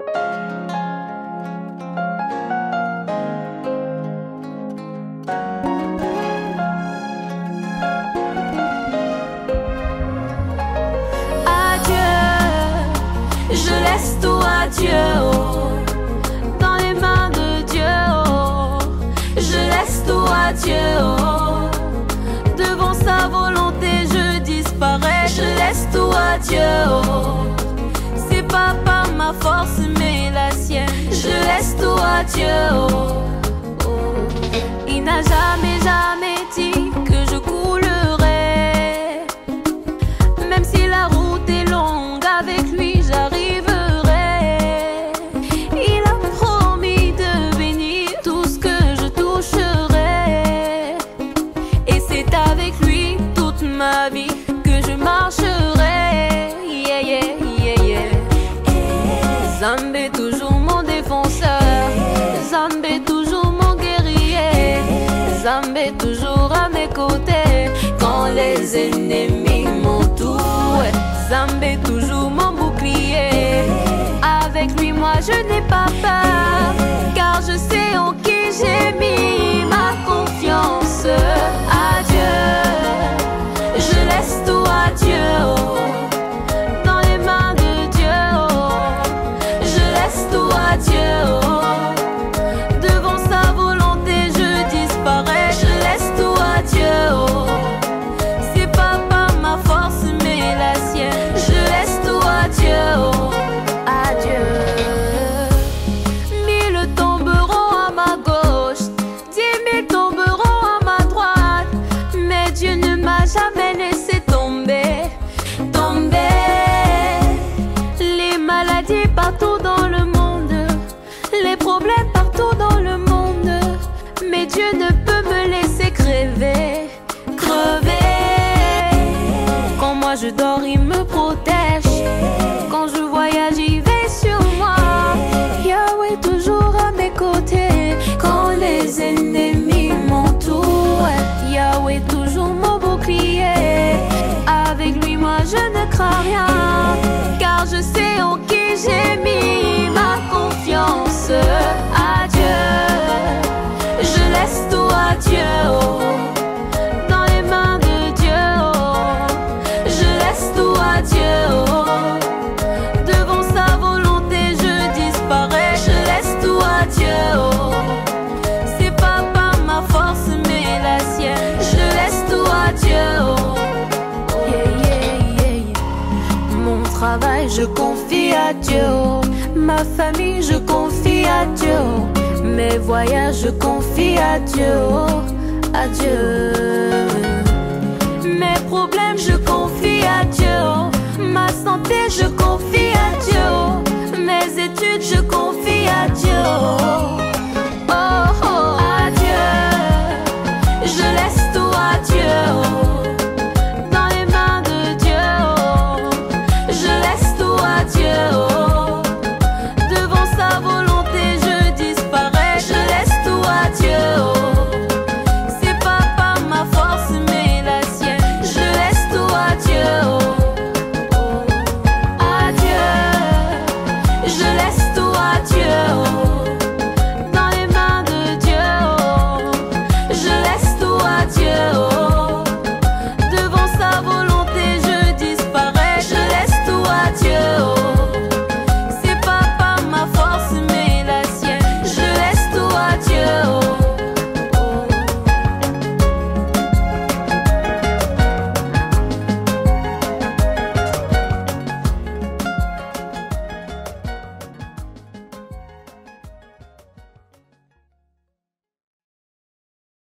Je laisse tout à Dieu, oh, dans les mains de Dieu, oh. Je laisse tout à Dieu, oh. Devant sa volonté je disparais. Je laisse tout à Dieu, oh. C'est pas par ma force mais la sienne. Je laisse tout à Dieu, oh, oh. Il n'a jamais, jamais dit que je coulerais. Même si la route est longue, avec lui j'arriverai. Il a promis de bénir tout ce que je toucherai. Et c'est avec lui toute ma vie que je marcherai. Yeah, yeah, yeah, yeah. Zambé toujours mon défenseur, Zambé toujours mon guerrier, Zambé toujours à mes côtés quand les ennemis m'entourent. Zambé toujours mon bouclier. Avec lui moi je n'ai pas peur, car je sais en qui j'ai mis ma confiance. Adieu, je laisse tout à Dieu, oh, dans les mains de Dieu, oh. Je laisse tout à Dieu, oh. Devant sa volonté je disparais. Je laisse tout à Dieu, oh. C'est pas par ma force mais la sienne. Je laisse tout à Dieu, oh. Adieu. Mille tomberont à ma gauche, 10 000 tomberont à ma droite, mais Dieu ne m'a jamais laissé tomber, tomber. Les maladies partout dans le monde, les problèmes partout dans le monde, mais Dieu ne peut me laisser crever, crever. Quand moi je dors il me protège, quand je voyage il veille sur moi. Yahweh toujours à mes côtés quand les ennemis m'entourent. Yahweh toujours mon bouclier. Avec lui moi je ne crains rien, car je sais en qui j'ai mis ma confiance. Adieu, je laisse tout à Dieu, oh, dans les mains de Dieu, oh. Je laisse tout à Dieu, oh. Devant sa volonté je disparais. Je laisse tout à Dieu, oh. C'est pas par ma force mais la sienne. Je laisse tout à Dieu, oh. Yeah, yeah, yeah, yeah. Mon travail je confie à Dieu, oh. Ma famille je confie à Dieu, oh. Mes voyages je confie à Dieu, oh, à Dieu. Mes problèmes je confie à Dieu, oh. Ma santé je confie à Dieu, oh.